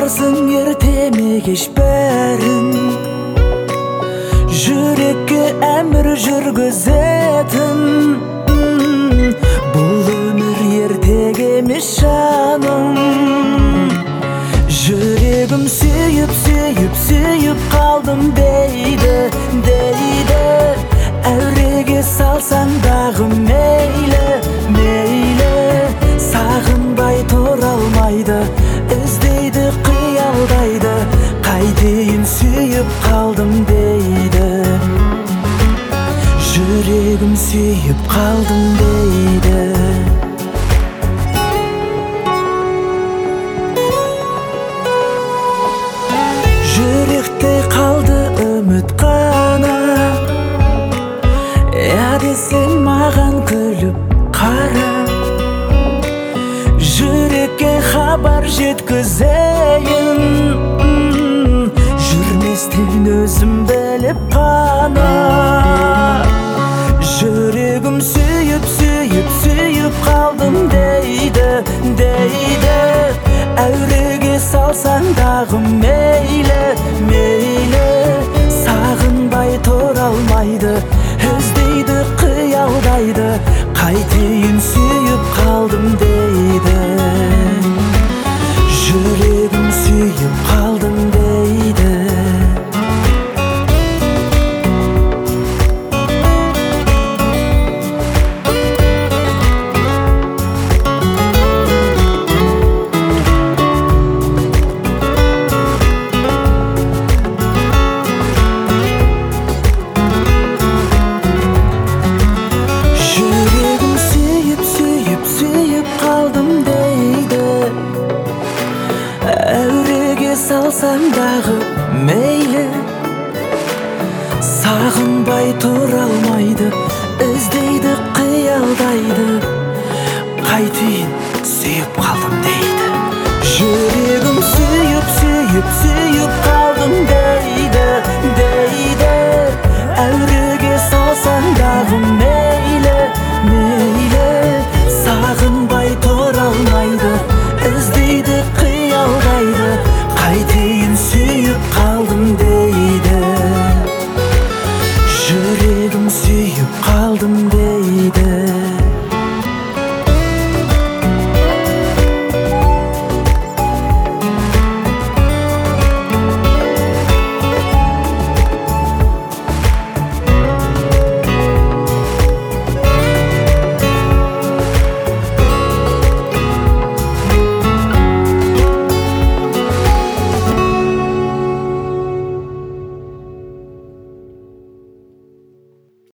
Аңғарсың ертеме кеш бәрін, жүрекке әмір жүргізетін. Бұл өмір ертек емес жаным. Жүрегім сүйіп қалдым дейді. Әуреге салсаң дағы мейлі, сағынбай тұра алмайды, іздейді қиялдайды, қайтейін сүйіп қалдым дейді. Жүрегім сүйіп қалдым дейді. Жүректе қалды үміт қана, десең маған күліп қара. Жүрекке хабар жеткізейін, жүрместен өзім біліп қана. Жүрегім сүйіп қалдым дейді. Әуреге салсаң дағы мейлі, сағынбай тұра алмайды, іздейді қиялдайды, қайтейін сүйіп қалдым дейді. Жүрегім сүйіп қалдым дейді. Әуреге салсаң дағы мейлі, сағынбай тұра алмайды, іздейді қиялдайды, қайтейін сүйіп қалдым дейді. Жүрегім сүйіп